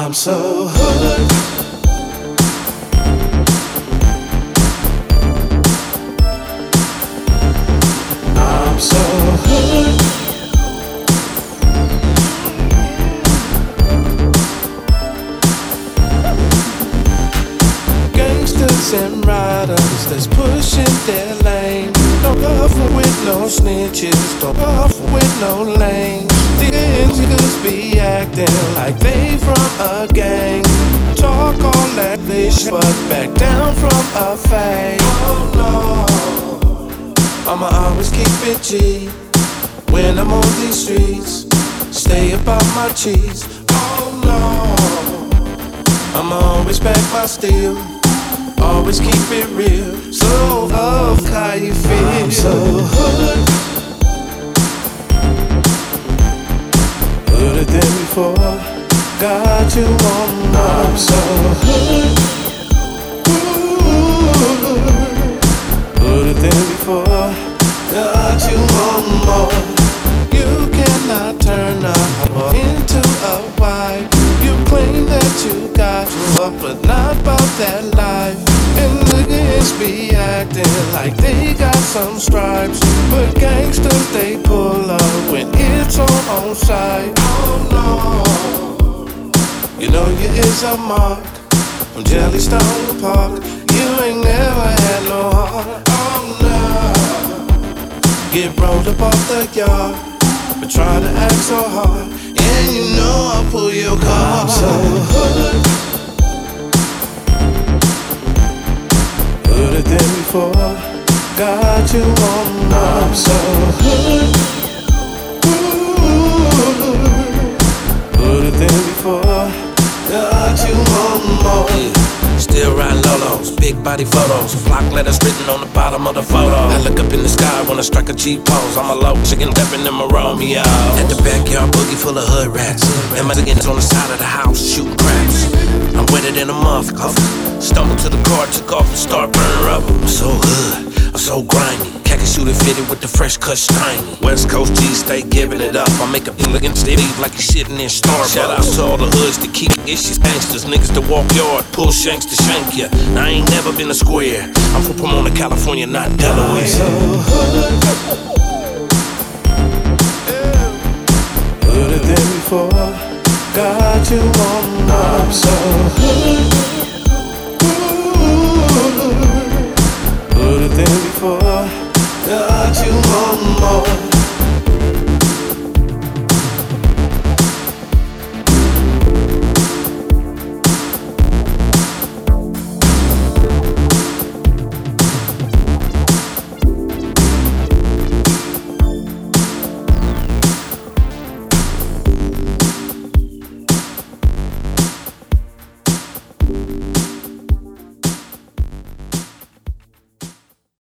I'm so hood. I'm so hood. Gangsters and riders that's pushing their lane. Don't buffer with no snitches, don't buffer with no lanes. These niggas be acting like they from a gang. Talk all that bitch, but back down from a fade. Oh no, I'ma always keep it G when I'm on these streets. Stay about my cheese. Oh no, I'ma always back my steel. Always keep it real. So love how you feel. I'm so hood. Hooder than before. Got you on my. I'm so hood. Hooder than before. Got you on more. You cannot turn up into a wife. You claim that you got love, but not about that life. And niggas be acting like they got some stripes, but gangsters they pull up when it's on site. Oh no, you know you is a mark from Jellystone Park. You ain't never had no heart. Oh no, get rolled up off the yard, but try to act so hard, and you know I'll pull your car. I'm so hood. Hooder than before. Got you on my. I'm so hood. Hooder than before. Got you on more. Yeah. Still riding Lolos, big body photos, block letters written on the bottom of the photo. I look up in the sky when I strike a G pose. I'm a low chicken stepping in my Romeo. At the backyard boogie full of hood rats, and my niggas on the side of the house shooting craps. I'm wetter than a motherfucker. Stumbled to the car, took off and start burning rubber. I'm so hood, I'm so grimy. Khaki shooter fitted with the fresh cut shiny. West Coast G stay giving it up. I make a thing looking steady like he's sitting in Starbucks. Shout out to all the hoods that keep issues gangsters, niggas that walk yard, pull shanks to shank ya. I ain't never been a square. I'm from Pomona, California, not Delaware. I'm so hood. Hooder than before. Got you on my. I'm so hood. Hooder than before. Got you on more.